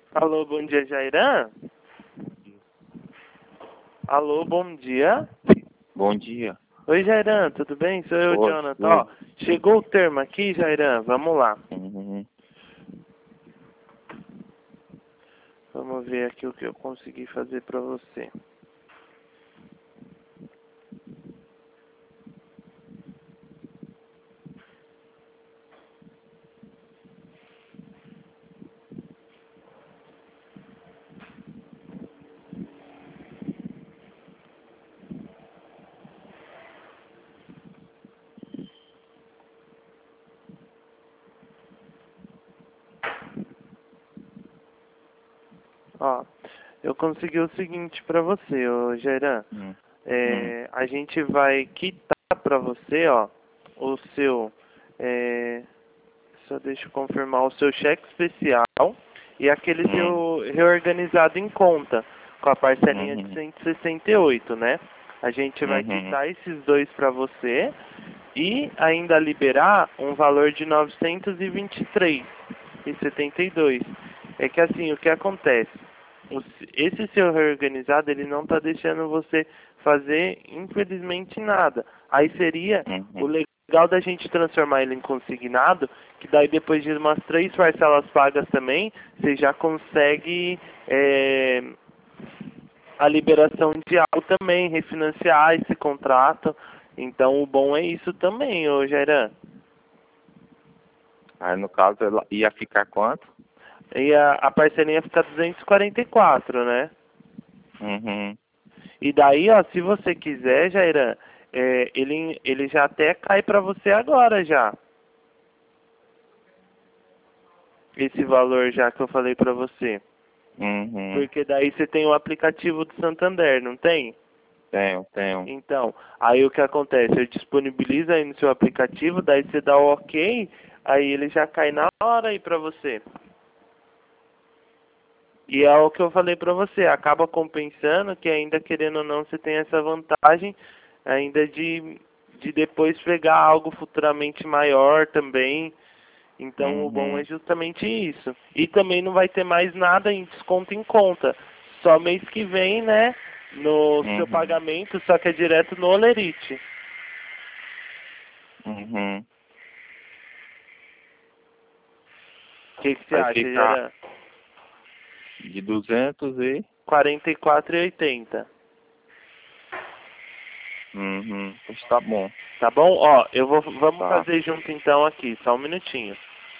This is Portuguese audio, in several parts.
Alô, bom dia, Jairan? Alô, bom dia. Bom dia. Oi, Jairan, tudo bem? Sou eu, Oi, Jonathan. Ó, tudo. chegou o termo aqui, Jairan, vamos lá. Uhum. Vamos ver aqui o que eu consegui fazer pra você. Ó, eu consegui o seguinte pra você, ô Jairan. Hum. Hum. A gente vai quitar pra você, ó, o seu... É, só deixa eu confirmar o seu cheque especial e aquele Hum. seu reorganizado em conta, com a parcelinha de Uhum. 168, né? A gente vai Uhum. quitar esses dois para você e ainda liberar um valor de 923,72. É que assim, o que acontece? Esse seu reorganizado, ele não está deixando você fazer, infelizmente, nada. Aí seria o Uhum. legal da gente transformar ele em consignado, que daí depois de umas 3 parcelas pagas também, você já consegue a liberação de algo também, refinanciar esse contrato. Então o bom é isso também, ô Jairan. Aí no caso ela ia ficar quanto? E a parcelinha fica 244, né? Uhum. E daí, ó, se você quiser, Jairan, ele já até cai pra você agora já. Esse valor já que eu falei pra você. Uhum. Porque daí você tem o aplicativo do Santander, não tem? Tenho. Então, aí o que acontece? Eu disponibilizo aí no seu aplicativo, daí você dá o ok, aí ele já cai na hora aí pra você. E é o que eu falei pra você, acaba compensando que ainda querendo ou não você tem essa vantagem ainda de depois pegar algo futuramente maior também. Então o bom é Uhum. justamente isso. E também não vai ter mais nada em desconto em conta. Só mês que vem, né? No seu Uhum. pagamento, só que é direto no Olerite. Uhum. O que você Vai acha, ficar Geran? de 200 e... 44,80. Uhum. Pois tá bom. Tá bom? Ó, vamos Tá. fazer junto então aqui, só um minutinho.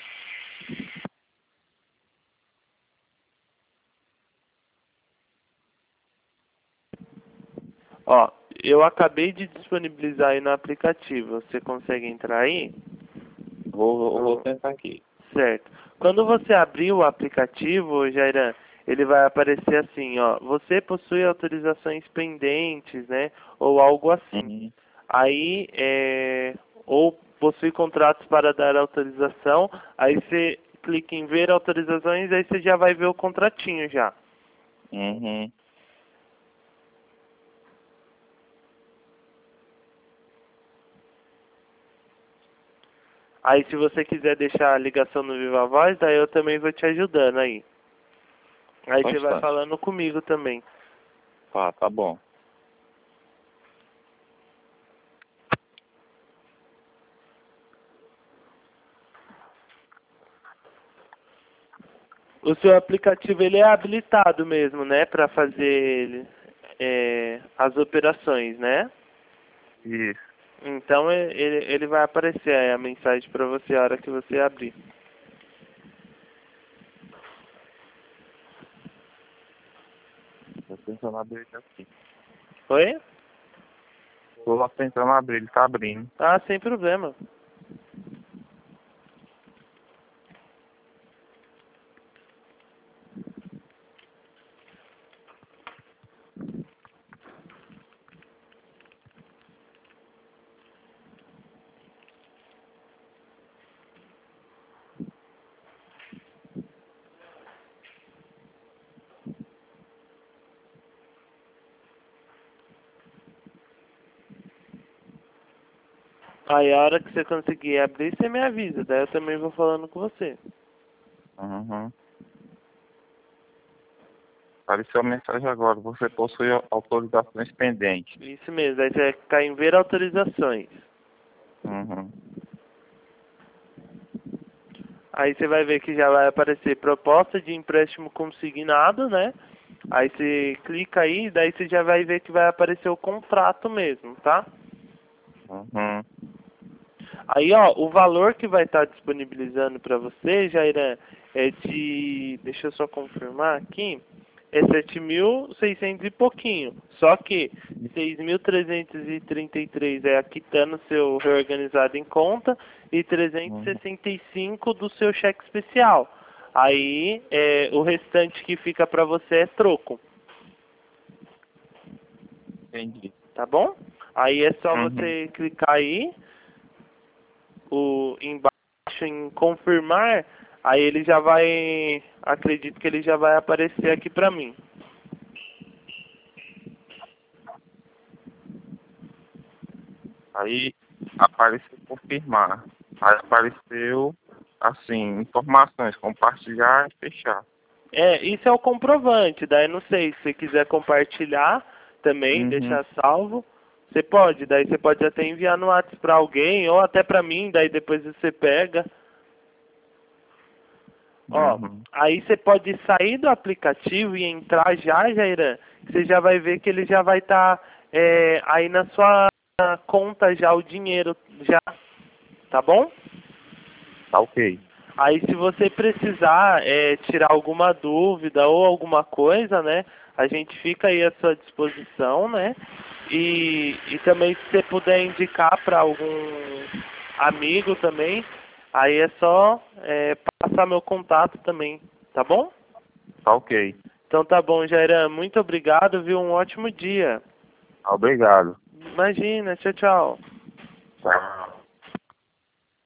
Ó, eu acabei de disponibilizar aí no aplicativo. Você consegue entrar aí? Vou tentar aqui. Certo. Quando você abrir o aplicativo, Jairan, ele vai aparecer assim, ó. Você possui autorizações pendentes, né? Ou algo assim. Uhum. Aí, ou possui contratos para dar autorização. Aí você clica em ver autorizações, aí você já vai ver o contratinho já. Uhum. Aí se você quiser deixar a ligação no Viva Voz, daí eu também vou te ajudando aí. Aí Só um você vai instante. falando comigo também. Tá bom. O seu aplicativo ele é habilitado mesmo, né, para fazer as operações, né? Isso. Então ele vai aparecer aí a mensagem para você a hora que você abrir. Tô tentando abrir ele aqui. Oi? Tô lá tentando abrir, ele tá abrindo. Ah, sem problema. Aí a hora que você conseguir abrir, você me avisa, daí eu também vou falando com você. Uhum. Apareceu a mensagem agora. Você possui autorizações pendentes. Isso mesmo, aí você vai clicar em ver autorizações. Uhum. Aí você vai ver que já vai aparecer proposta de empréstimo consignado, né? Aí você clica aí, daí você já vai ver que vai aparecer o contrato mesmo, tá? Uhum. Aí, ó, o valor que vai estar disponibilizando para você, Jairan, é de... Deixa eu só confirmar aqui. É 7.600 e pouquinho. Só que 6.333 é a quitando seu reorganizado em conta e 365 do seu cheque especial. Aí, o restante que fica para você é troco. Entendi. Tá bom? Aí é só Uhum. você clicar aí, embaixo em confirmar, aí ele já vai, acredito que ele já vai aparecer aqui pra mim. Aí apareceu confirmar. Aí apareceu, assim, informações, compartilhar e fechar. Isso é o comprovante, daí não sei, se você quiser compartilhar também, Uhum. deixar salvo, você pode, daí você pode até enviar no WhatsApp pra alguém, ou até pra mim, daí depois você pega. Ó, Uhum. aí você pode sair do aplicativo e entrar já, Jairan, você já vai ver que ele já vai estar aí na sua conta já, o dinheiro já, tá bom? Tá ok. Aí se você precisar tirar alguma dúvida ou alguma coisa, né, a gente fica aí à sua disposição, né, e também se você puder indicar para algum amigo também, aí é só passar meu contato também, tá bom? Tá ok. Então tá bom, Jairan, muito obrigado, viu? Um ótimo dia. Obrigado. Imagina, tchau, tchau. Tchau.